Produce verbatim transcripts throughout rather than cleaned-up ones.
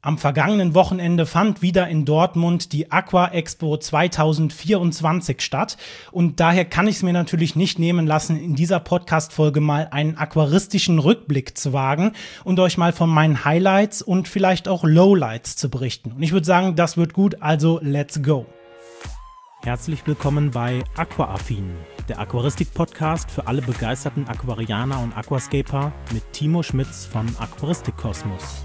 Am vergangenen Wochenende fand wieder in Dortmund die Aqua Expo zwanzig vierundzwanzig statt und daher kann ich es mir natürlich nicht nehmen lassen, in dieser Podcast-Folge mal einen aquaristischen Rückblick zu wagen und euch mal von meinen Highlights und vielleicht auch Lowlights zu berichten. Und ich würde sagen, das wird gut, also let's go! Herzlich willkommen bei Aquaaffin, der Aquaristik-Podcast für alle begeisterten Aquarianer und Aquascaper mit Timo Schmitz von Aquaristikkosmos.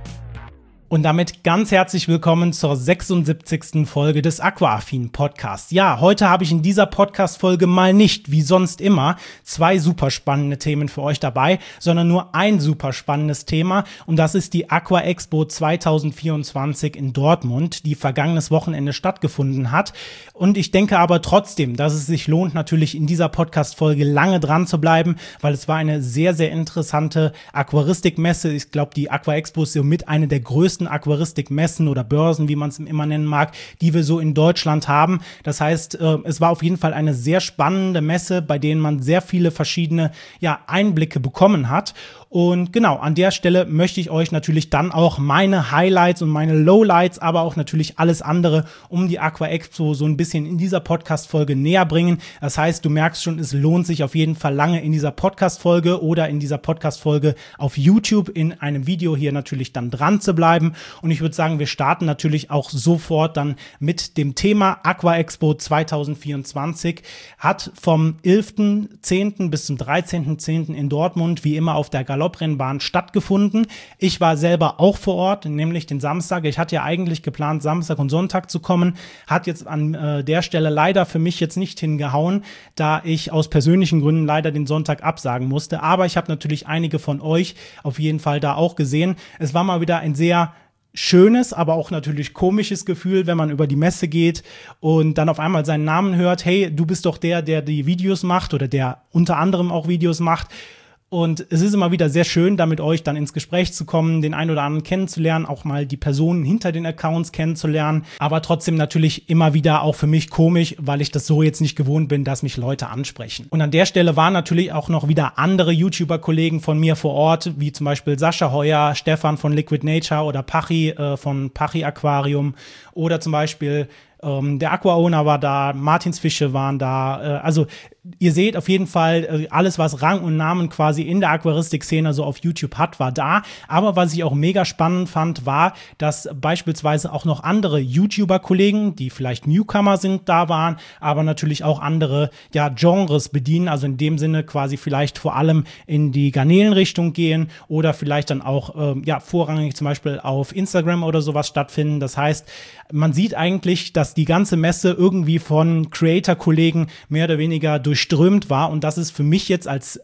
Und damit ganz herzlich willkommen zur sechsundsiebzigsten Folge des Aquaaffin Podcasts. Ja, heute habe ich in dieser Podcast-Folge mal nicht, wie sonst immer, zwei super spannende Themen für euch dabei, sondern nur ein super spannendes Thema und das ist die Aqua Expo zwanzig vierundzwanzig in Dortmund, die vergangenes Wochenende stattgefunden hat. Und ich denke aber trotzdem, dass es sich lohnt, natürlich in dieser Podcast-Folge lange dran zu bleiben, weil es war eine sehr, sehr interessante Aquaristikmesse. Ich glaube, die Aqua Expo ist somit eine der größten Aquaristikmessen oder Börsen, wie man es immer nennen mag, die wir so in Deutschland haben. Das heißt, äh, es war auf jeden Fall eine sehr spannende Messe, bei denen man sehr viele verschiedene ja, Einblicke bekommen hat. Und genau, an der Stelle möchte ich euch natürlich dann auch meine Highlights und meine Lowlights, aber auch natürlich alles andere um die Aqua Expo so ein bisschen in dieser Podcast-Folge näher bringen. Das heißt, du merkst schon, es lohnt sich auf jeden Fall lange in dieser Podcast-Folge oder in dieser Podcast-Folge auf YouTube in einem Video hier natürlich dann dran zu bleiben. Und ich würde sagen, wir starten natürlich auch sofort dann mit dem Thema Aqua Expo zwanzig vierundzwanzig. Hat vom elften zehnten bis zum dreizehnten zehnten in Dortmund wie immer auf der Galopprennbahn stattgefunden. Ich war selber auch vor Ort, nämlich den Samstag. Ich hatte ja eigentlich geplant, Samstag und Sonntag zu kommen. Hat jetzt an äh, der Stelle leider für mich jetzt nicht hingehauen, da ich aus persönlichen Gründen leider den Sonntag absagen musste. Aber ich habe natürlich einige von euch auf jeden Fall da auch gesehen. Es war mal wieder ein sehr schönes, aber auch natürlich komisches Gefühl, wenn man über die Messe geht und dann auf einmal seinen Namen hört. Hey, du bist doch der, der die Videos macht oder der unter anderem auch Videos macht. Und es ist immer wieder sehr schön, da mit euch dann ins Gespräch zu kommen, den einen oder anderen kennenzulernen, auch mal die Personen hinter den Accounts kennenzulernen, aber trotzdem natürlich immer wieder auch für mich komisch, weil ich das so jetzt nicht gewohnt bin, dass mich Leute ansprechen. Und an der Stelle waren natürlich auch noch wieder andere YouTuber-Kollegen von mir vor Ort, wie zum Beispiel Sascha Heuer, Stefan von Liquid Nature oder Pachi äh, von Pachi Aquarium oder zum Beispiel ähm, der Aqua-Owner war da, Martins Fische waren da, äh, also ihr seht auf jeden Fall, alles, was Rang und Namen quasi in der Aquaristik-Szene so auf YouTube hat, war da. Aber was ich auch mega spannend fand, war, dass beispielsweise auch noch andere YouTuber-Kollegen, die vielleicht Newcomer sind, da waren, aber natürlich auch andere ja, Genres bedienen, also in dem Sinne quasi vielleicht vor allem in die Garnelenrichtung gehen oder vielleicht dann auch ähm, ja, vorrangig zum Beispiel auf Instagram oder sowas stattfinden. Das heißt, man sieht eigentlich, dass die ganze Messe irgendwie von Creator-Kollegen mehr oder weniger durch strömt war und das ist für mich jetzt als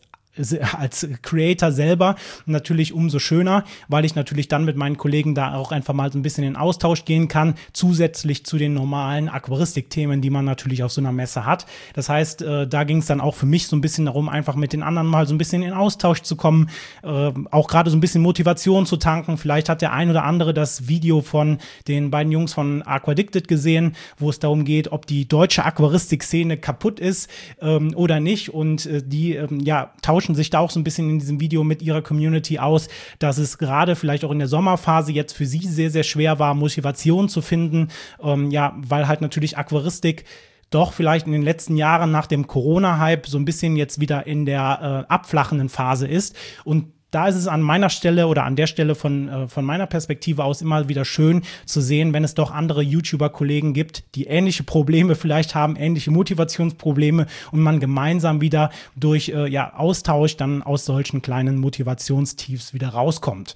als Creator selber natürlich umso schöner, weil ich natürlich dann mit meinen Kollegen da auch einfach mal so ein bisschen in Austausch gehen kann, zusätzlich zu den normalen Aquaristik-Themen, die man natürlich auf so einer Messe hat. Das heißt, äh, da ging es dann auch für mich so ein bisschen darum, einfach mit den anderen mal so ein bisschen in Austausch zu kommen, äh, auch gerade so ein bisschen Motivation zu tanken. Vielleicht hat der ein oder andere das Video von den beiden Jungs von Aquadicted gesehen, wo es darum geht, ob die deutsche Aquaristik-Szene kaputt ist ähm, oder nicht und äh, die ähm, ja tauschen sich da auch so ein bisschen in diesem Video mit ihrer Community aus, dass es gerade vielleicht auch in der Sommerphase jetzt für sie sehr, sehr schwer war, Motivation zu finden, ähm, ja, weil halt natürlich Aquaristik doch vielleicht in den letzten Jahren nach dem Corona-Hype so ein bisschen jetzt wieder in der äh, abflachenden Phase ist und da ist es an meiner Stelle oder an der Stelle von, äh, von meiner Perspektive aus immer wieder schön zu sehen, wenn es doch andere YouTuber-Kollegen gibt, die ähnliche Probleme vielleicht haben, ähnliche Motivationsprobleme und man gemeinsam wieder durch äh, ja, Austausch dann aus solchen kleinen Motivationstiefs wieder rauskommt.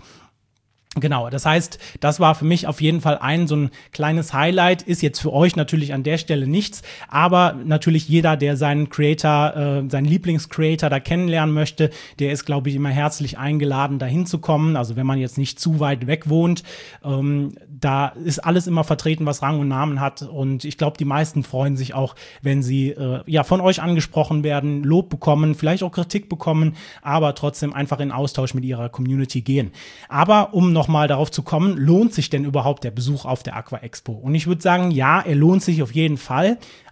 Genau, das heißt, das war für mich auf jeden Fall ein so ein kleines Highlight, ist jetzt für euch natürlich an der Stelle nichts, aber natürlich jeder, der seinen Creator, äh, seinen Lieblingscreator da kennenlernen möchte, der ist, glaube ich, immer herzlich eingeladen, da hinzukommen, also wenn man jetzt nicht zu weit weg wohnt, ähm, da ist alles immer vertreten, was Rang und Namen hat und ich glaube, die meisten freuen sich auch, wenn sie äh, ja von euch angesprochen werden, Lob bekommen, vielleicht auch Kritik bekommen, aber trotzdem einfach in Austausch mit ihrer Community gehen. Aber um noch mal darauf zu kommen, lohnt sich denn überhaupt der Besuch auf der Aqua Expo? Und ich würde sagen, ja, er lohnt sich auf jeden Fall.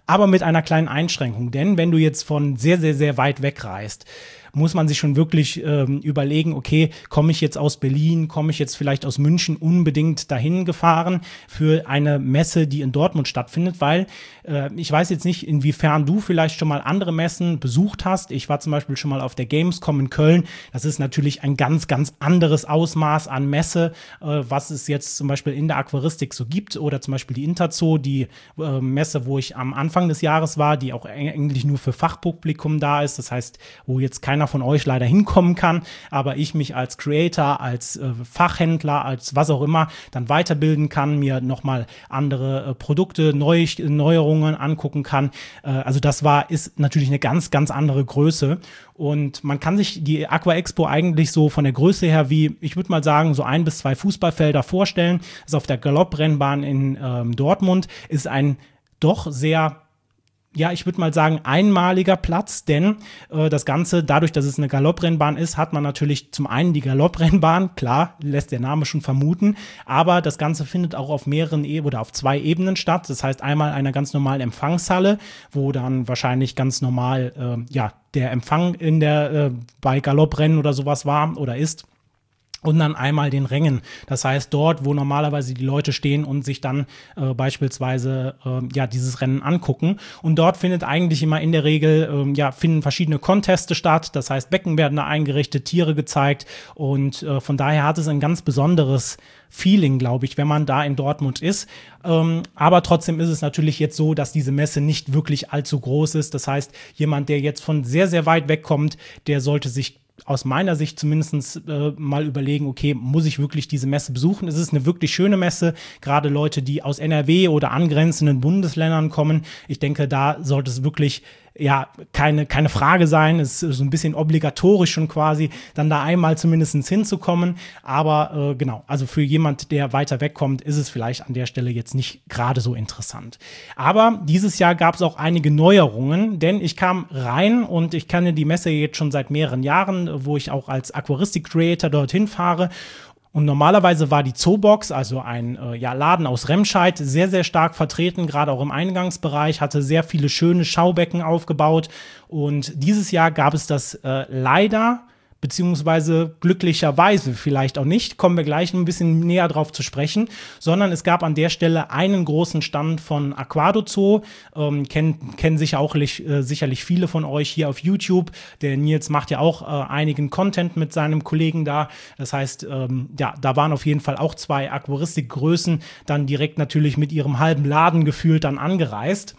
aber mit einer kleinen Einschränkung. Denn wenn du jetzt von sehr, sehr, sehr weit weg reist, muss man sich schon wirklich ähm, überlegen, okay, komme ich jetzt aus Berlin, komme ich jetzt vielleicht aus München unbedingt dahin gefahren für eine Messe, die in Dortmund stattfindet, weil äh, ich weiß jetzt nicht, inwiefern du vielleicht schon mal andere Messen besucht hast. Ich war zum Beispiel schon mal auf der Gamescom in Köln. Das ist natürlich ein ganz, ganz anderes Ausmaß an Messe, äh, was es jetzt zum Beispiel in der Aquaristik so gibt, oder zum Beispiel die Interzoo, die äh, Messe, wo ich am Anfang des Jahres war, die auch eigentlich nur für Fachpublikum da ist. Das heißt, wo jetzt keiner von euch leider hinkommen kann, aber ich mich als Creator, als äh, Fachhändler, als was auch immer dann weiterbilden kann, mir nochmal andere äh, Produkte, Neu Neuerungen angucken kann. Äh, also das war, ist natürlich eine ganz, ganz andere Größe, und man kann sich die Aqua Expo eigentlich so von der Größe her wie, ich würde mal sagen, so ein bis zwei Fußballfelder vorstellen. Das ist auf der Galopprennbahn in ähm, Dortmund, ist ein doch sehr, ja, ich würde mal sagen, einmaliger Platz, denn äh, das Ganze, dadurch, dass es eine Galopprennbahn ist, hat man natürlich zum einen die Galopprennbahn, klar, lässt der Name schon vermuten, aber das Ganze findet auch auf mehreren e oder auf zwei Ebenen statt. Das heißt, einmal einer ganz normalen Empfangshalle, wo dann wahrscheinlich ganz normal, äh, ja, der Empfang in der, äh, bei Galopprennen oder sowas war oder ist. Und dann einmal den Rängen. Das heißt, dort, wo normalerweise die Leute stehen und sich dann äh, beispielsweise äh, ja dieses Rennen angucken. Und dort findet eigentlich immer in der Regel, äh, ja, finden verschiedene Conteste statt. Das heißt, Becken werden da eingerichtet, Tiere gezeigt. Und äh, von daher hat es ein ganz besonderes Feeling, glaube ich, wenn man da in Dortmund ist. Ähm, aber trotzdem ist es natürlich jetzt so, dass diese Messe nicht wirklich allzu groß ist. Das heißt, jemand, der jetzt von sehr, sehr weit weg kommt, der sollte sich aus meiner Sicht zumindest äh, mal überlegen, okay, muss ich wirklich diese Messe besuchen? Es ist eine wirklich schöne Messe, gerade Leute, die aus N R W oder angrenzenden Bundesländern kommen. Ich denke, da sollte es wirklich ja keine, keine Frage sein. Es ist so ein bisschen obligatorisch schon quasi, dann da einmal zumindest hinzukommen. Aber äh, genau, also für jemand, der weiter wegkommt, ist es vielleicht an der Stelle jetzt nicht gerade so interessant. Aber dieses Jahr gab es auch einige Neuerungen, denn ich kam rein und ich kenne die Messe jetzt schon seit mehreren Jahren, wo ich auch als Aquaristik-Creator dorthin fahre. Und normalerweise war die Zoobox, also ein äh, ja, Laden aus Remscheid, sehr, sehr stark vertreten, gerade auch im Eingangsbereich, hatte sehr viele schöne Schaubecken aufgebaut. Und dieses Jahr gab es das äh, leider, beziehungsweise glücklicherweise vielleicht auch nicht, kommen wir gleich ein bisschen näher drauf zu sprechen, sondern es gab an der Stelle einen großen Stand von Aquadozoo, ähm, kennen, kennen sicher auch, äh, sicherlich viele von euch hier auf YouTube. Der Nils macht ja auch äh, einigen Content mit seinem Kollegen da, das heißt, ähm, ja, da waren auf jeden Fall auch zwei Aquaristikgrößen dann direkt natürlich mit ihrem halben Laden gefühlt dann angereist.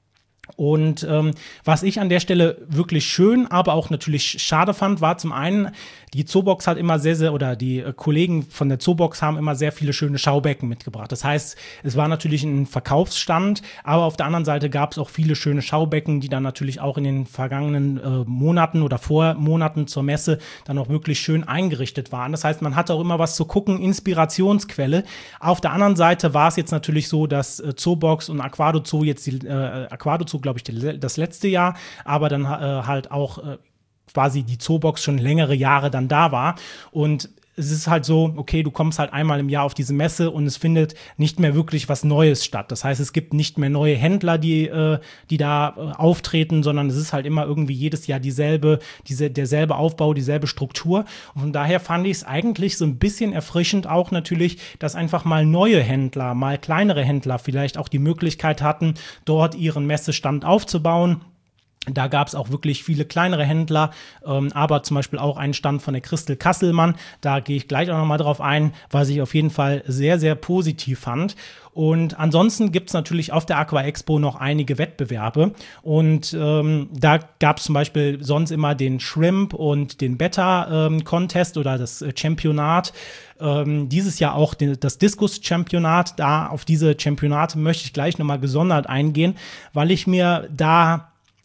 Und ähm, was ich an der Stelle wirklich schön, aber auch natürlich schade fand, war zum einen, die Zoobox hat immer sehr, sehr, oder die äh, Kollegen von der Zoobox haben immer sehr viele schöne Schaubecken mitgebracht. Das heißt, es war natürlich ein Verkaufsstand, aber auf der anderen Seite gab es auch viele schöne Schaubecken, die dann natürlich auch in den vergangenen äh, Monaten oder Vormonaten zur Messe dann auch wirklich schön eingerichtet waren. Das heißt, man hatte auch immer was zu gucken, Inspirationsquelle. Auf der anderen Seite war es jetzt natürlich so, dass äh, Zoobox und Aquadozoo jetzt die äh, Aquadozoo, glaube ich, die, das letzte Jahr, aber dann äh, halt auch äh, quasi die Zoobox schon längere Jahre dann da war. Und es ist halt so, okay, du kommst halt einmal im Jahr auf diese Messe und es findet nicht mehr wirklich was Neues statt. Das heißt, es gibt nicht mehr neue Händler, die, äh, die da äh, auftreten, sondern es ist halt immer irgendwie jedes Jahr dieselbe, diese, derselbe Aufbau, dieselbe Struktur. Und von daher fand ich es eigentlich so ein bisschen erfrischend auch natürlich, dass einfach mal neue Händler, mal kleinere Händler vielleicht auch die Möglichkeit hatten, dort ihren Messestand aufzubauen. Da gab es auch wirklich viele kleinere Händler, ähm, aber zum Beispiel auch einen Stand von der Christel Kasselmann. Da gehe ich gleich auch nochmal drauf ein, was ich auf jeden Fall sehr, sehr positiv fand. Und ansonsten gibt es natürlich auf der Aqua Expo noch einige Wettbewerbe. Und ähm, da gab es zum Beispiel sonst immer den Shrimp und den Beta-Contest ähm, oder das äh, Championat. Ähm, dieses Jahr auch den, das Diskus-Championat. Da auf diese Championate möchte ich gleich nochmal gesondert eingehen, weil ich mir da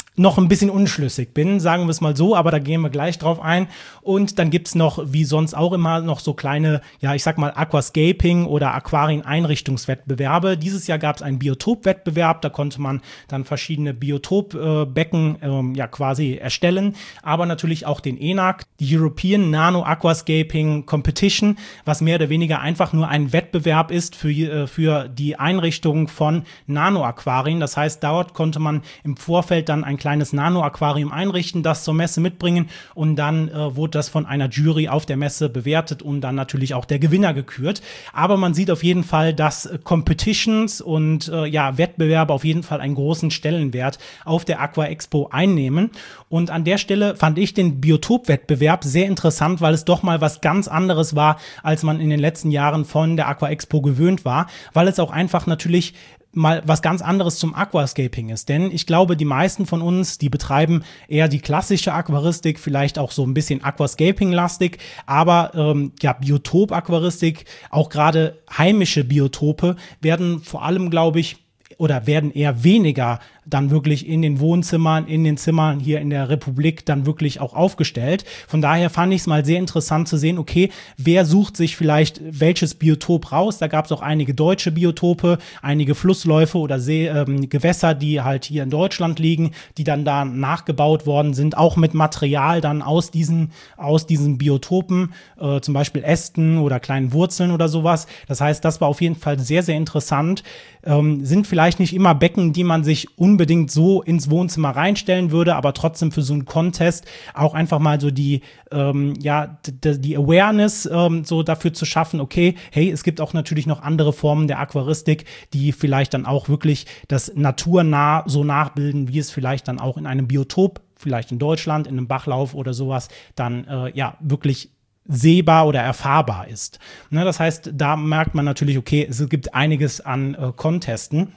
noch ein bisschen unschlüssig bin, sagen wir es mal so, aber da gehen wir gleich drauf ein. Und dann gibt's noch, wie sonst auch immer, noch so kleine, ja, ich sag mal Aquascaping- oder Aquarieneinrichtungswettbewerbe. Dieses Jahr gab's einen Biotopwettbewerb, da konnte man dann verschiedene Biotopbecken ähm, ja quasi erstellen, aber natürlich auch den E N A C, die European Nano Aquascaping Competition, was mehr oder weniger einfach nur ein Wettbewerb ist für, äh, für die Einrichtung von Nano-Aquarien. Das heißt, dort konnte man im Vorfeld dann ein kleines kleines Nano-Aquarium einrichten, das zur Messe mitbringen und dann äh, wurde das von einer Jury auf der Messe bewertet und dann natürlich auch der Gewinner gekürt. Aber man sieht auf jeden Fall, dass äh, Competitions und äh, ja, Wettbewerbe auf jeden Fall einen großen Stellenwert auf der Aqua Expo einnehmen. Und an der Stelle fand ich den Biotop-Wettbewerb sehr interessant, weil es doch mal was ganz anderes war, als man in den letzten Jahren von der Aqua Expo gewöhnt war, weil es auch einfach natürlich mal was ganz anderes zum Aquascaping ist. Denn ich glaube, die meisten von uns, die betreiben eher die klassische Aquaristik, vielleicht auch so ein bisschen Aquascaping-lastig, aber ähm, ja, Biotop-Aquaristik, auch gerade heimische Biotope, werden vor allem, glaube ich, oder werden eher weniger dann wirklich in den Wohnzimmern, in den Zimmern hier in der Republik dann wirklich auch aufgestellt. Von daher fand ich es mal sehr interessant zu sehen, okay, wer sucht sich vielleicht welches Biotop raus? Da gab es auch einige deutsche Biotope, einige Flussläufe oder See, ähm, Gewässer, die halt hier in Deutschland liegen, die dann da nachgebaut worden sind, auch mit Material dann aus diesen, aus diesen Biotopen, äh, zum Beispiel Ästen oder kleinen Wurzeln oder sowas. Das heißt, das war auf jeden Fall sehr, sehr interessant. Ähm, sind vielleicht nicht immer Becken, die man sich unbedingt so ins Wohnzimmer reinstellen würde, aber trotzdem für so einen Contest auch einfach mal so die, ähm, ja, d- die Awareness ähm, so dafür zu schaffen, okay, hey, es gibt auch natürlich noch andere Formen der Aquaristik, die vielleicht dann auch wirklich das naturnah so nachbilden, wie es vielleicht dann auch in einem Biotop, vielleicht in Deutschland, in einem Bachlauf oder sowas, dann äh, ja wirklich sehbar oder erfahrbar ist. Ne, das heißt, da merkt man natürlich, okay, es gibt einiges an äh, Contesten.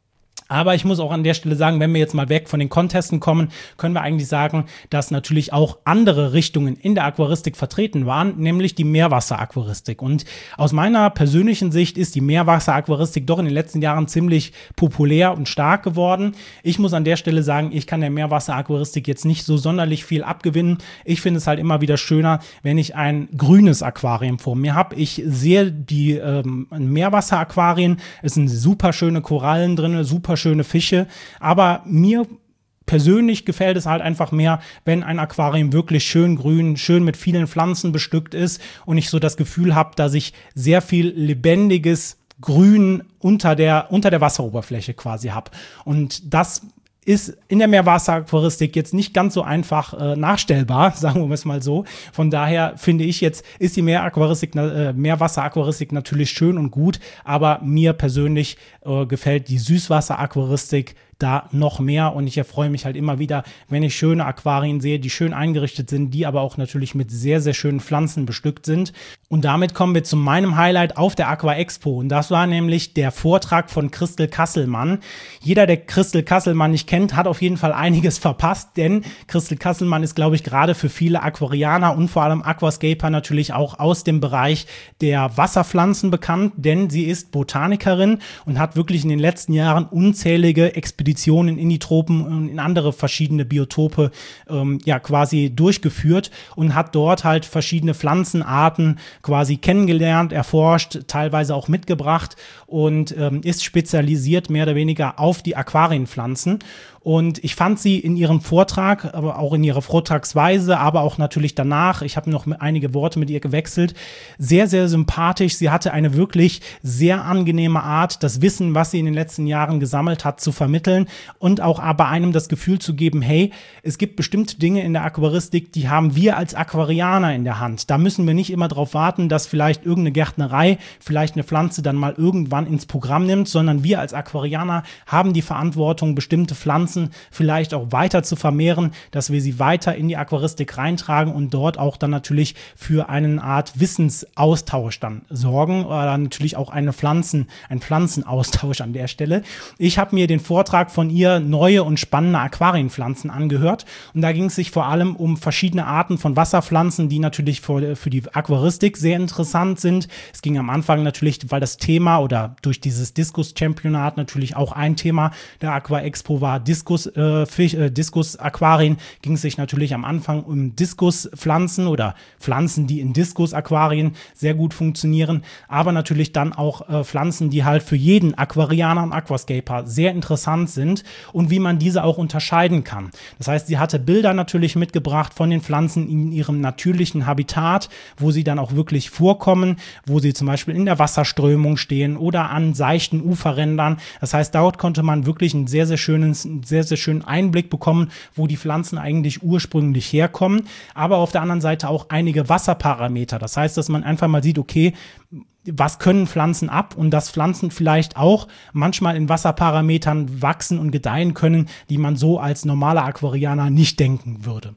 Aber ich muss auch an der Stelle sagen, wenn wir jetzt mal weg von den Contesten kommen, können wir eigentlich sagen, dass natürlich auch andere Richtungen in der Aquaristik vertreten waren, nämlich die Meerwasseraquaristik. Und aus meiner persönlichen Sicht ist die Meerwasseraquaristik doch in den letzten Jahren ziemlich populär und stark geworden. Ich muss an der Stelle sagen, ich kann der Meerwasseraquaristik jetzt nicht so sonderlich viel abgewinnen. Ich finde es halt immer wieder schöner, wenn ich ein grünes Aquarium vor mir habe. Ich sehe die ähm, Meerwasseraquarien, es sind super schöne Korallen drin, super schöne Fische, aber mir persönlich gefällt es halt einfach mehr, wenn ein Aquarium wirklich schön grün, schön mit vielen Pflanzen bestückt ist und ich so das Gefühl habe, dass ich sehr viel lebendiges Grün unter der, unter der Wasseroberfläche quasi habe. Und das ist in der Meerwasseraquaristik jetzt nicht ganz so einfach äh, nachstellbar, sagen wir es mal so. Von daher finde ich jetzt, ist die Meeraquaristik, äh, Meerwasseraquaristik natürlich schön und gut, aber mir persönlich äh, gefällt die Süßwasseraquaristik da noch mehr und ich erfreue mich halt immer wieder, wenn ich schöne Aquarien sehe, die schön eingerichtet sind, die aber auch natürlich mit sehr, sehr schönen Pflanzen bestückt sind. Und damit kommen wir zu meinem Highlight auf der Aqua Expo und das war nämlich der Vortrag von Christel Kasselmann. Jeder, der Christel Kasselmann nicht kennt, hat auf jeden Fall einiges verpasst, denn Christel Kasselmann ist, glaube ich, gerade für viele Aquarianer und vor allem Aquascaper natürlich auch aus dem Bereich der Wasserpflanzen bekannt, denn sie ist Botanikerin und hat wirklich in den letzten Jahren unzählige Expeditionen in die Tropen und in andere verschiedene Biotope ähm, ja quasi durchgeführt und hat dort halt verschiedene Pflanzenarten quasi kennengelernt, erforscht, teilweise auch mitgebracht und ähm, ist spezialisiert mehr oder weniger auf die Aquarienpflanzen. Und ich fand sie in ihrem Vortrag, aber auch in ihrer Vortragsweise, aber auch natürlich danach, ich habe noch einige Worte mit ihr gewechselt, sehr, sehr sympathisch. Sie hatte eine wirklich sehr angenehme Art, das Wissen, was sie in den letzten Jahren gesammelt hat, zu vermitteln und auch aber einem das Gefühl zu geben, hey, es gibt bestimmte Dinge in der Aquaristik, die haben wir als Aquarianer in der Hand. Da müssen wir nicht immer darauf warten, dass vielleicht irgendeine Gärtnerei vielleicht eine Pflanze dann mal irgendwann ins Programm nimmt, sondern wir als Aquarianer haben die Verantwortung, bestimmte Pflanzen vielleicht auch weiter zu vermehren, dass wir sie weiter in die Aquaristik reintragen und dort auch dann natürlich für eine Art Wissensaustausch dann sorgen oder natürlich auch eine Pflanzen, ein Pflanzenaustausch an der Stelle. Ich habe mir den Vortrag Vortrag von ihr neue und spannende Aquarienpflanzen angehört. Und da ging es sich vor allem um verschiedene Arten von Wasserpflanzen, die natürlich für, für die Aquaristik sehr interessant sind. Es ging am Anfang natürlich, weil das Thema oder durch dieses Diskus-Championat natürlich auch ein Thema der Aqua Expo war, Diskus, äh, Fisch, äh, Diskus-Aquarien, ging es sich natürlich am Anfang um Diskuspflanzen oder Pflanzen, die in Diskus-Aquarien sehr gut funktionieren, aber natürlich dann auch äh, Pflanzen, die halt für jeden Aquarianer und Aquascaper sehr interessant sind und wie man diese auch unterscheiden kann. Das heißt, sie hatte Bilder natürlich mitgebracht von den Pflanzen in ihrem natürlichen Habitat, wo sie dann auch wirklich vorkommen, wo sie zum Beispiel in der Wasserströmung stehen oder an seichten Uferrändern. Das heißt, dort konnte man wirklich einen sehr, sehr schönen, sehr, sehr schönen Einblick bekommen, wo die Pflanzen eigentlich ursprünglich herkommen, aber auf der anderen Seite auch einige Wasserparameter. Das heißt, dass man einfach mal sieht, okay, was können Pflanzen ab und dass Pflanzen vielleicht auch manchmal in Wasserparametern wachsen und gedeihen können, die man so als normaler Aquarianer nicht denken würde.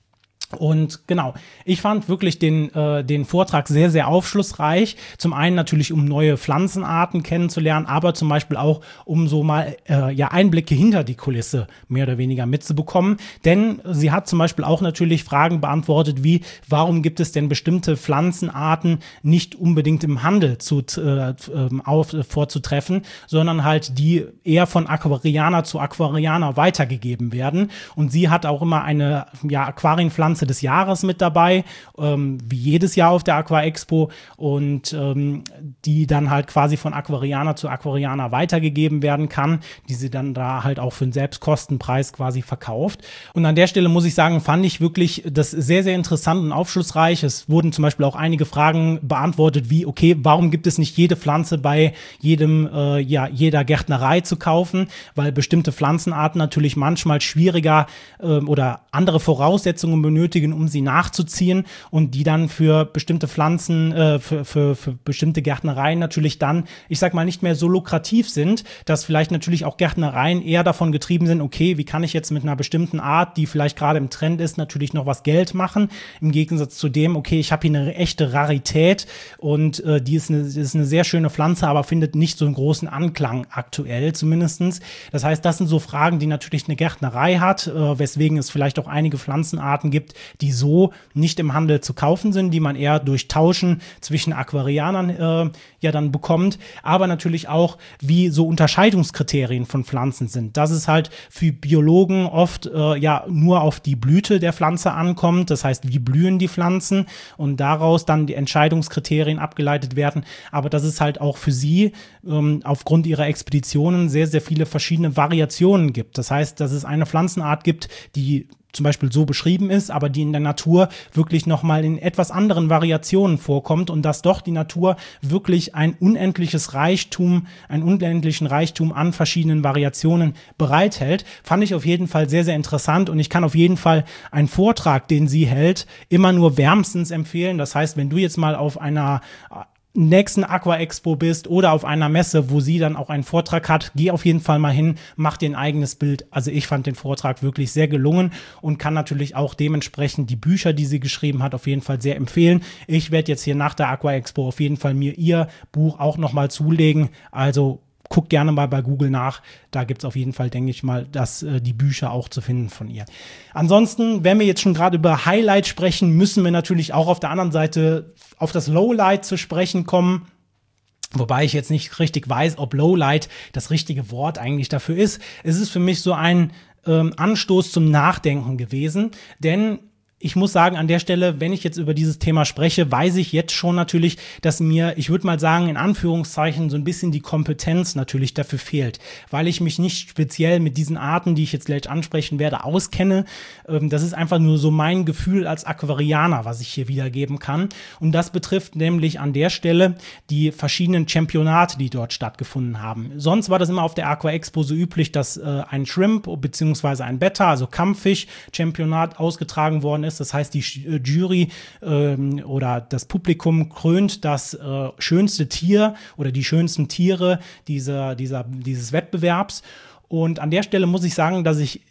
Und genau, ich fand wirklich den, äh, den Vortrag sehr, sehr aufschlussreich. Zum einen natürlich, um neue Pflanzenarten kennenzulernen, aber zum Beispiel auch, um so mal äh, ja Einblicke hinter die Kulisse mehr oder weniger mitzubekommen. Denn sie hat zum Beispiel auch natürlich Fragen beantwortet, wie, warum gibt es denn bestimmte Pflanzenarten nicht unbedingt im Handel zu, äh, auf, vorzutreffen, sondern halt die eher von Aquarianer zu Aquarianer weitergegeben werden. Und sie hat auch immer eine ja, Aquarienpflanze des Jahres mit dabei, ähm, wie jedes Jahr auf der Aqua Expo und ähm, die dann halt quasi von Aquarianer zu Aquarianer weitergegeben werden kann, die sie dann da halt auch für einen Selbstkostenpreis quasi verkauft. Und an der Stelle muss ich sagen, fand ich wirklich das sehr, sehr interessant und aufschlussreich. Es wurden zum Beispiel auch einige Fragen beantwortet, wie, okay, warum gibt es nicht jede Pflanze bei jedem, äh, ja, jeder Gärtnerei zu kaufen, weil bestimmte Pflanzenarten natürlich manchmal schwieriger äh, oder andere Voraussetzungen benötigen, um sie nachzuziehen und die dann für bestimmte Pflanzen, äh, für, für, für bestimmte Gärtnereien natürlich dann, ich sag mal, nicht mehr so lukrativ sind, dass vielleicht natürlich auch Gärtnereien eher davon getrieben sind, okay, wie kann ich jetzt mit einer bestimmten Art, die vielleicht gerade im Trend ist, natürlich noch was Geld machen, im Gegensatz zu dem, okay, ich habe hier eine echte Rarität und äh, die ist eine, ist eine sehr schöne Pflanze, aber findet nicht so einen großen Anklang aktuell zumindestens. Das heißt, das sind so Fragen, die natürlich eine Gärtnerei hat, äh, weswegen es vielleicht auch einige Pflanzenarten gibt, die so nicht im Handel zu kaufen sind, die man eher durch Tauschen zwischen Aquarianern äh, ja dann bekommt, aber natürlich auch, wie so Unterscheidungskriterien von Pflanzen sind. Dass es halt für Biologen oft äh, ja nur auf die Blüte der Pflanze ankommt, das heißt, wie blühen die Pflanzen und daraus dann die Entscheidungskriterien abgeleitet werden, aber dass es halt auch für sie ähm, aufgrund ihrer Expeditionen sehr, sehr viele verschiedene Variationen gibt. Das heißt, dass es eine Pflanzenart gibt, die zum Beispiel so beschrieben ist, aber die in der Natur wirklich nochmal in etwas anderen Variationen vorkommt und dass doch die Natur wirklich ein unendliches Reichtum, einen unendlichen Reichtum an verschiedenen Variationen bereithält, fand ich auf jeden Fall sehr, sehr interessant und ich kann auf jeden Fall einen Vortrag, den sie hält, immer nur wärmstens empfehlen. Das heißt, wenn du jetzt mal auf einer nächsten Aqua Expo bist oder auf einer Messe, wo sie dann auch einen Vortrag hat, geh auf jeden Fall mal hin, mach dir ein eigenes Bild. Also ich fand den Vortrag wirklich sehr gelungen und kann natürlich auch dementsprechend die Bücher, die sie geschrieben hat, auf jeden Fall sehr empfehlen. Ich werde jetzt hier nach der Aqua Expo auf jeden Fall mir ihr Buch auch nochmal zulegen. Also guck gerne mal bei Google nach. Da gibt es auf jeden Fall, denke ich mal, dass äh, die Bücher auch zu finden von ihr. Ansonsten, wenn wir jetzt schon gerade über Highlight sprechen, müssen wir natürlich auch auf der anderen Seite auf das Lowlight zu sprechen kommen. Wobei ich jetzt nicht richtig weiß, ob Lowlight das richtige Wort eigentlich dafür ist. Es ist für mich so ein ähm, Anstoß zum Nachdenken gewesen, denn ich muss sagen, an der Stelle, wenn ich jetzt über dieses Thema spreche, weiß ich jetzt schon natürlich, dass mir, ich würde mal sagen, in Anführungszeichen so ein bisschen die Kompetenz natürlich dafür fehlt, weil ich mich nicht speziell mit diesen Arten, die ich jetzt gleich ansprechen werde, auskenne. Das ist einfach nur so mein Gefühl als Aquarianer, was ich hier wiedergeben kann. Und das betrifft nämlich an der Stelle die verschiedenen Championate, die dort stattgefunden haben. Sonst war das immer auf der Aqua Expo so üblich, dass äh, ein Shrimp bzw. ein Betta, also Kampffisch-Championat ausgetragen worden ist. Das heißt, die Jury ähm, oder das Publikum krönt das äh, schönste Tier oder die schönsten Tiere dieser, dieser, dieses Wettbewerbs. Und an der Stelle muss ich sagen, dass ich, ich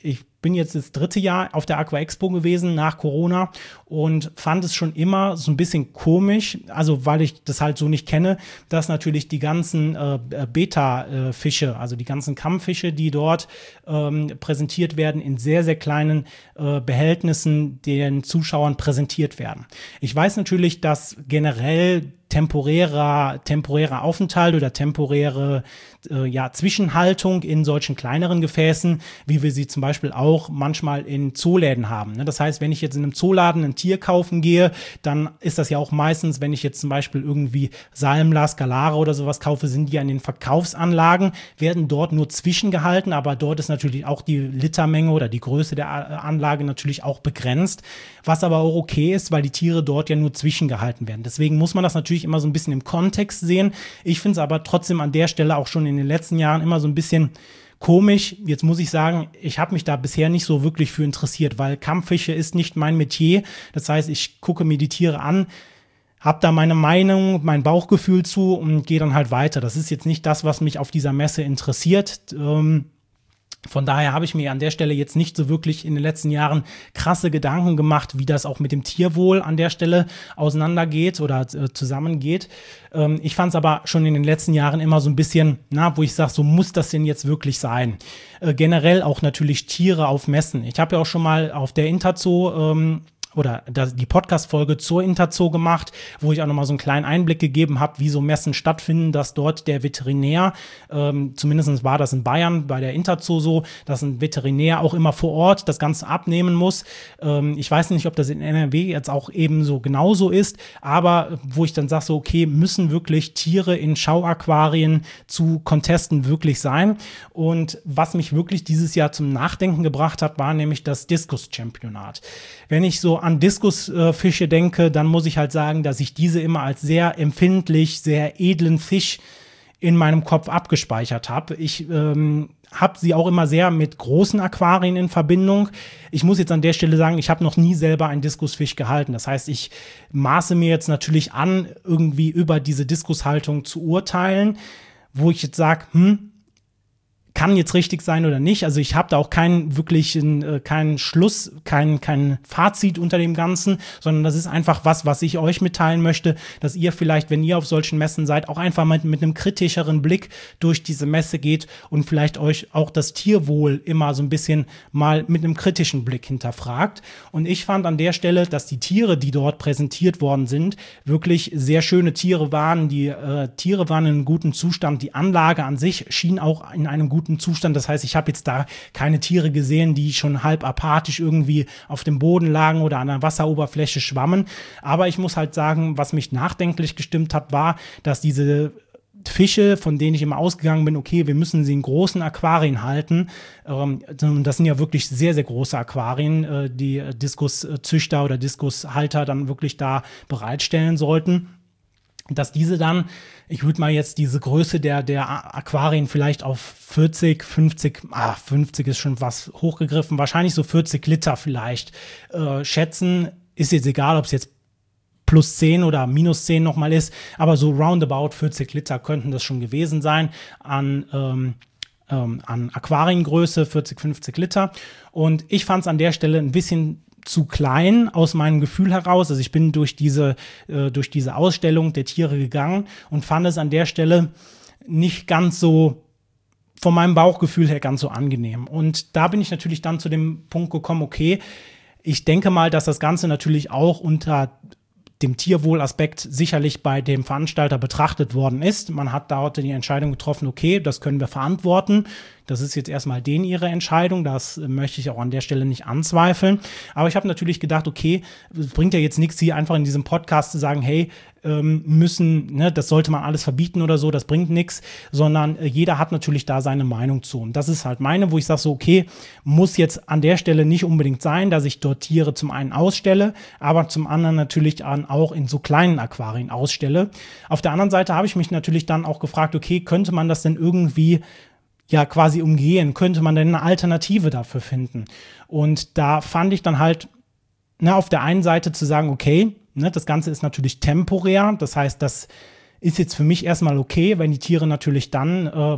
bin jetzt das dritte Jahr auf der Aqua Expo gewesen nach Corona und fand es schon immer so ein bisschen komisch, also weil ich das halt so nicht kenne, dass natürlich die ganzen äh, Beta-Fische, also die ganzen Kampffische, die dort ähm, präsentiert werden, in sehr, sehr kleinen äh, Behältnissen den Zuschauern präsentiert werden. Ich weiß natürlich, dass generell temporärer, temporärer Aufenthalt oder temporäre äh, ja, Zwischenhaltung in solchen kleineren Gefäßen, wie wir sie zum Beispiel auch manchmal in Zooläden haben. Ne? Das heißt, wenn ich jetzt in einem Zooladen ein Tier kaufen gehe, dann ist das ja auch meistens, wenn ich jetzt zum Beispiel irgendwie Salmler, Skalare oder sowas kaufe, sind die an den Verkaufsanlagen, werden dort nur zwischengehalten, aber dort ist natürlich auch die Litermenge oder die Größe der Anlage natürlich auch begrenzt, was aber auch okay ist, weil die Tiere dort ja nur zwischengehalten werden. Deswegen muss man das natürlich immer so ein bisschen im Kontext sehen. Ich finde es aber trotzdem an der Stelle auch schon in den letzten Jahren immer so ein bisschen komisch. Jetzt muss ich sagen, ich habe mich da bisher nicht so wirklich für interessiert, weil Kampffische ist nicht mein Metier. Das heißt, ich gucke mir die Tiere an, habe da meine Meinung, mein Bauchgefühl zu und gehe dann halt weiter. Das ist jetzt nicht das, was mich auf dieser Messe interessiert. Ähm, Von daher habe ich mir an der Stelle jetzt nicht so wirklich in den letzten Jahren krasse Gedanken gemacht, wie das auch mit dem Tierwohl an der Stelle auseinandergeht oder äh, zusammengeht. Ähm, ich fand es aber schon in den letzten Jahren immer so ein bisschen, na, wo ich sage, so muss das denn jetzt wirklich sein? Äh, generell auch natürlich Tiere auf Messen. Ich habe ja auch schon mal auf der Interzoo ähm, oder die Podcast-Folge zur Interzoo gemacht, wo ich auch nochmal so einen kleinen Einblick gegeben habe, wie so Messen stattfinden, dass dort der Veterinär, ähm, zumindest war das in Bayern bei der Interzoo so, dass ein Veterinär auch immer vor Ort das Ganze abnehmen muss. Ähm, ich weiß nicht, ob das in N R W jetzt auch eben so genauso ist, aber wo ich dann sage, so okay, müssen wirklich Tiere in Schauaquarien zu Contesten wirklich sein? Und was mich wirklich dieses Jahr zum Nachdenken gebracht hat, war nämlich das Diskus-Championat. Wenn ich so an Diskusfische denke, dann muss ich halt sagen, dass ich diese immer als sehr empfindlich, sehr edlen Fisch in meinem Kopf abgespeichert habe. Ich ähm, habe sie auch immer sehr mit großen Aquarien in Verbindung. Ich muss jetzt an der Stelle sagen, ich habe noch nie selber einen Diskusfisch gehalten. Das heißt, ich maße mir jetzt natürlich an, irgendwie über diese Diskushaltung zu urteilen, wo ich jetzt sage, hm, kann jetzt richtig sein oder nicht. Also ich habe da auch keinen wirklichen, äh, keinen Schluss, kein, kein Fazit unter dem Ganzen, sondern das ist einfach was, was ich euch mitteilen möchte, dass ihr vielleicht, wenn ihr auf solchen Messen seid, auch einfach mal mit einem kritischeren Blick durch diese Messe geht und vielleicht euch auch das Tierwohl immer so ein bisschen mal mit einem kritischen Blick hinterfragt. Und ich fand an der Stelle, dass die Tiere, die dort präsentiert worden sind, wirklich sehr schöne Tiere waren. Die äh, Tiere waren in einem guten Zustand. Die Anlage an sich schien auch in einem guten Zustand. Das heißt, ich habe jetzt da keine Tiere gesehen, die schon halb apathisch irgendwie auf dem Boden lagen oder an der Wasseroberfläche schwammen. Aber ich muss halt sagen, was mich nachdenklich gestimmt hat, war, dass diese Fische, von denen ich immer ausgegangen bin, okay, wir müssen sie in großen Aquarien halten. Ähm, das sind ja wirklich sehr, sehr große Aquarien, äh, die Diskuszüchter oder Diskushalter dann wirklich da bereitstellen sollten. Dass diese dann, ich würde mal jetzt diese Größe der, der Aquarien vielleicht auf vierzig, fünfzig, ah, fünfzig ist schon was hochgegriffen, wahrscheinlich so vierzig Liter vielleicht äh, schätzen. Ist jetzt egal, ob es jetzt plus zehn oder minus zehn nochmal ist, aber so roundabout vierzig Liter könnten das schon gewesen sein an, ähm, ähm, an Aquariengröße, vierzig, fünfzig Liter. Und ich fand es an der Stelle ein bisschen zu klein aus meinem Gefühl heraus. Also ich bin durch diese, äh, durch diese Ausstellung der Tiere gegangen und fand es an der Stelle nicht ganz so, von meinem Bauchgefühl her ganz so angenehm. Und da bin ich natürlich dann zu dem Punkt gekommen, okay, ich denke mal, dass das Ganze natürlich auch unter dem Tierwohlaspekt sicherlich bei dem Veranstalter betrachtet worden ist. Man hat dort die Entscheidung getroffen, okay, das können wir verantworten. Das ist jetzt erstmal denen ihre Entscheidung, das möchte ich auch an der Stelle nicht anzweifeln. Aber ich habe natürlich gedacht, okay, es bringt ja jetzt nichts, hier einfach in diesem Podcast zu sagen, hey, ähm, müssen, ne, das sollte man alles verbieten oder so, das bringt nichts, sondern äh, jeder hat natürlich da seine Meinung zu. Und das ist halt meine, wo ich sage so, okay, muss jetzt an der Stelle nicht unbedingt sein, dass ich dort Tiere zum einen ausstelle, aber zum anderen natürlich auch in so kleinen Aquarien ausstelle. Auf der anderen Seite habe ich mich natürlich dann auch gefragt, okay, könnte man das denn irgendwie ja quasi umgehen? Könnte man denn eine Alternative dafür finden? Und da fand ich dann halt, ne, auf der einen Seite zu sagen, okay, ne, das Ganze ist natürlich temporär, das heißt, das ist jetzt für mich erstmal okay, wenn die Tiere natürlich dann ähm,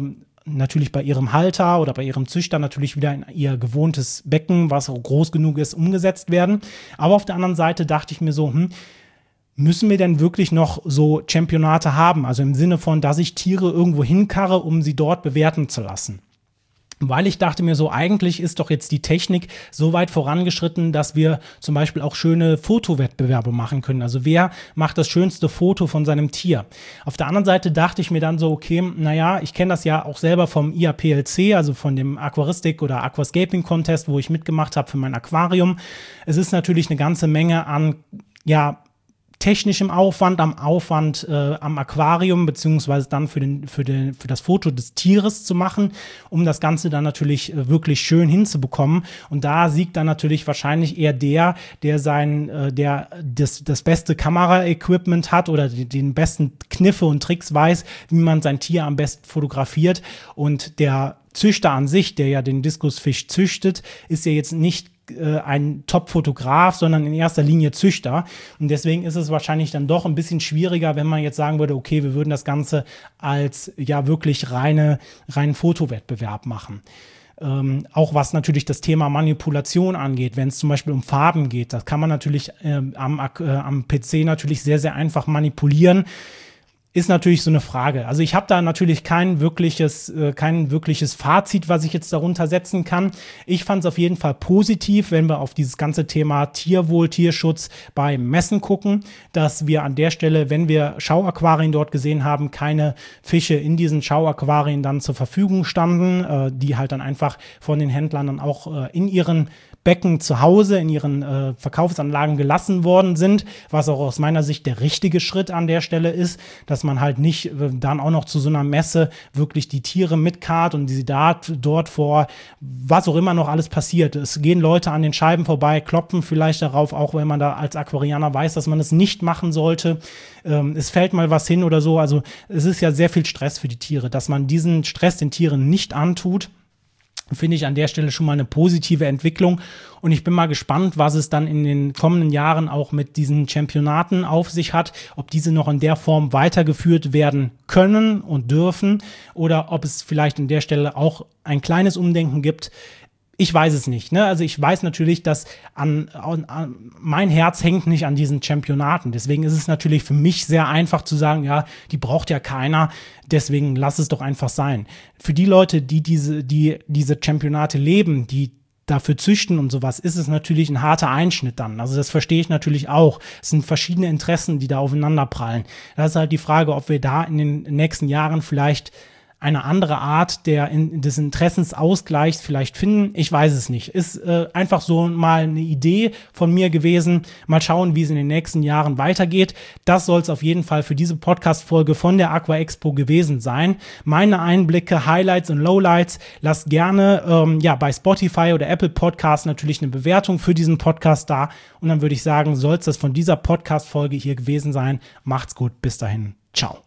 natürlich bei ihrem Halter oder bei ihrem Züchter natürlich wieder in ihr gewohntes Becken, was auch groß genug ist, umgesetzt werden. Aber auf der anderen Seite dachte ich mir so, hm, müssen wir denn wirklich noch so Championate haben? Also im Sinne von, dass ich Tiere irgendwo hinkarre, um sie dort bewerten zu lassen. Weil ich dachte mir so, eigentlich ist doch jetzt die Technik so weit vorangeschritten, dass wir zum Beispiel auch schöne Fotowettbewerbe machen können. Also wer macht das schönste Foto von seinem Tier? Auf der anderen Seite dachte ich mir dann so, okay, naja, ich kenne das ja auch selber vom I A P L C, also von dem Aquaristik oder Aquascaping Contest, wo ich mitgemacht habe für mein Aquarium. Es ist natürlich eine ganze Menge an, ja, technischem Aufwand, am Aufwand äh, am Aquarium, beziehungsweise dann für, den, für, den, für das Foto des Tieres zu machen, um das Ganze dann natürlich äh, wirklich schön hinzubekommen. Und da siegt dann natürlich wahrscheinlich eher der, der sein, äh, der das, das beste Kameraequipment hat oder die, den besten Kniffe und Tricks weiß, wie man sein Tier am besten fotografiert. Und der Züchter an sich, der ja den Diskusfisch züchtet, ist ja jetzt nicht ein Top-Fotograf, sondern in erster Linie Züchter. Und deswegen ist es wahrscheinlich dann doch ein bisschen schwieriger, wenn man jetzt sagen würde, okay, wir würden das Ganze als ja wirklich reine, reinen Fotowettbewerb machen. Ähm, auch was natürlich das Thema Manipulation angeht, wenn es zum Beispiel um Farben geht, das kann man natürlich äh, am, äh, am P C natürlich sehr, sehr einfach manipulieren. Ist natürlich so eine Frage. Also ich habe da natürlich kein wirkliches, äh, kein wirkliches Fazit, was ich jetzt darunter setzen kann. Ich fand es auf jeden Fall positiv, wenn wir auf dieses ganze Thema Tierwohl, Tierschutz bei Messen gucken, dass wir an der Stelle, wenn wir Schauaquarien dort gesehen haben, keine Fische in diesen Schauaquarien dann zur Verfügung standen, äh, die halt dann einfach von den Händlern dann auch äh, in ihren Becken zu Hause, in ihren äh, Verkaufsanlagen gelassen worden sind, was auch aus meiner Sicht der richtige Schritt an der Stelle ist, dass man halt nicht äh, dann auch noch zu so einer Messe wirklich die Tiere mitkarrt und sie da, dort vor, was auch immer noch alles passiert. Es gehen Leute an den Scheiben vorbei, klopfen vielleicht darauf, auch wenn man da als Aquarianer weiß, dass man es nicht machen sollte. Ähm, es fällt mal was hin oder so. Also es ist ja sehr viel Stress für die Tiere, dass man diesen Stress den Tieren nicht antut. Finde ich an der Stelle schon mal eine positive Entwicklung. Und ich bin mal gespannt, was es dann in den kommenden Jahren auch mit diesen Championaten auf sich hat, ob diese noch in der Form weitergeführt werden können und dürfen oder ob es vielleicht an der Stelle auch ein kleines Umdenken gibt. Ich weiß es nicht, ne? Also ich weiß natürlich, dass an, an, an mein Herz hängt nicht an diesen Championaten. Deswegen ist es natürlich für mich sehr einfach zu sagen, ja, die braucht ja keiner. Deswegen lass es doch einfach sein. Für die Leute, die diese, die diese Championate leben, die dafür züchten und sowas, ist es natürlich ein harter Einschnitt dann. Also das verstehe ich natürlich auch. Es sind verschiedene Interessen, die da aufeinander prallen. Das ist halt die Frage, ob wir da in den nächsten Jahren vielleicht eine andere Art der, in, des Interessensausgleichs vielleicht finden. Ich weiß es nicht. Ist äh, einfach so mal eine Idee von mir gewesen. Mal schauen, wie es in den nächsten Jahren weitergeht. Das soll es auf jeden Fall für diese Podcast-Folge von der Aqua Expo gewesen sein. Meine Einblicke, Highlights und Lowlights. Lasst gerne ähm, ja bei Spotify oder Apple Podcasts natürlich eine Bewertung für diesen Podcast da. Und dann würde ich sagen, soll es das von dieser Podcast-Folge hier gewesen sein. Macht's gut. Bis dahin. Ciao.